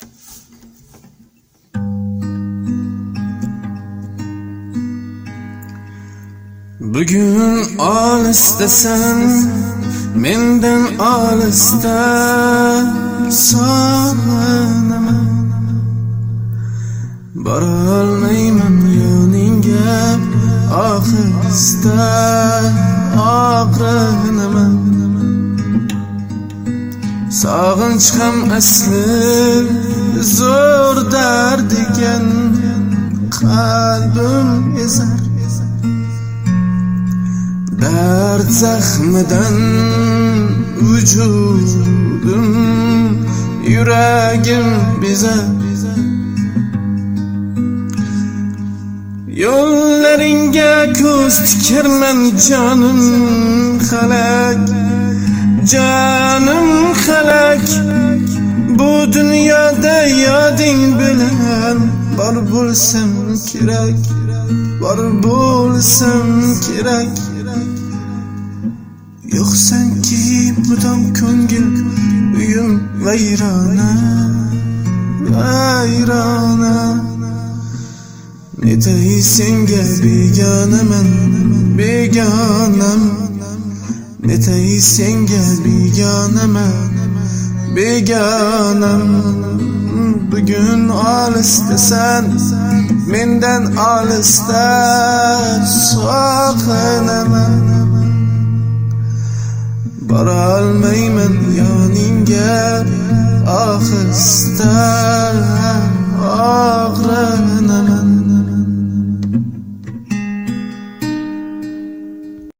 Bugün olisdasan, mendan olisda sog'inaman. Borolmayman yoningga, oxirida og'rinaman. Sog'inch ham asli zo'r dard ekan, qalbim ezar. Dard zaxmidan vücudim, yuragim bezar. Yo'llaringga ko'z tikirman jonim xalak, jonim xalak. Bu dunyoda yoding bilan bor bo'lsam kerak, bor bo'lsam kerak. Yo'qsanki mudom ko'ngil, uyim vayrona, vayrona. Netay senga begonaman, begonam. Netay senga begonaman, begonam. Bugun olisdasan, mendan olisda sog'inaman. Borolmayman yoningga, ohista